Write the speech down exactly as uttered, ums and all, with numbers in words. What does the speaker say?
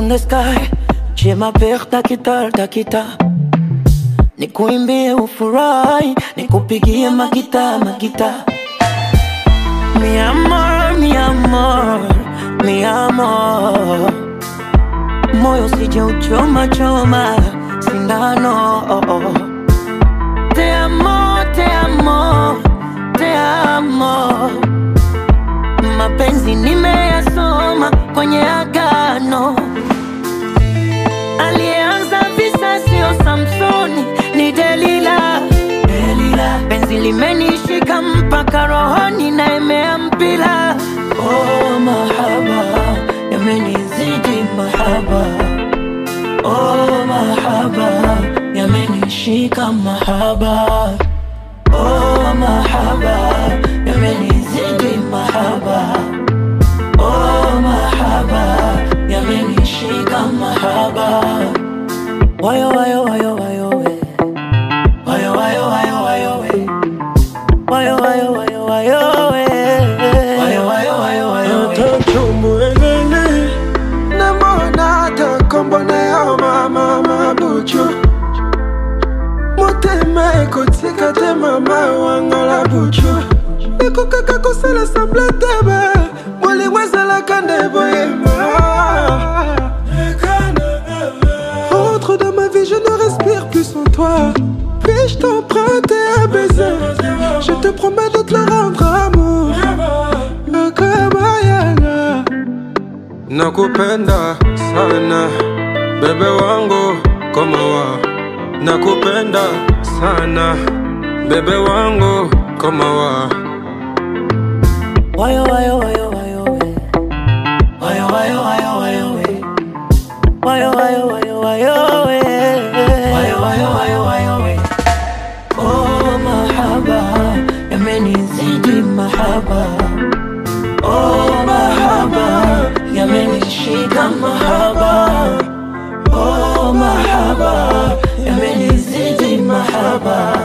in the sky. Je m'appelle Takita, Takita. Nikuimbie ufurahi, nikupigie magita, magita. Mi amor, mi amor, mi amor. Moyo sije uchoma choma sindano. Te amo, te amo, te amo. Mapenzi nimeyasoma kwenye agano. Alianza visa sio Samsoni, ni Delila, Delila. Penzi limenishika mpaka rohoni na imeampila. Oh mahaba, yamenizidi mahaba. Oh mahaba, yamenishika mahaba. Oh mahaba, yamenizidi mahaba. Oh mahaba, yamenishika mahaba. Wayo wayo wayo wayo we. Wayo wayo wayo wayo we. Wayo wayo wayo wayo we. Wayo wayo wayo wayo we. Tochumuelele na mona ta kombone ya mama mabucho. Moteme kotika te mama wangala bucho. Eko kaka kosala sable tebe. Mwali wazala kande boyema. Entre dans ma vie, je ne respire plus sans toi. Puis-je t'emprunter un baiser? Je te promets de te le rendre amour. Akamayana. Nakupenda sana, bebe wangu kama wa. Nakupenda sana, bebe wangu kama wa. Wayo wayo wayo wayo we. Wayo wayo wayo wayo we. Wayo wayo wayo wayo we. Wayo wayo wayo wayo we. Oh mahaba, yamenizidi mahaba. Oh mahaba, yamenishika mahaba. Oh mahaba, yamenizidi mahaba.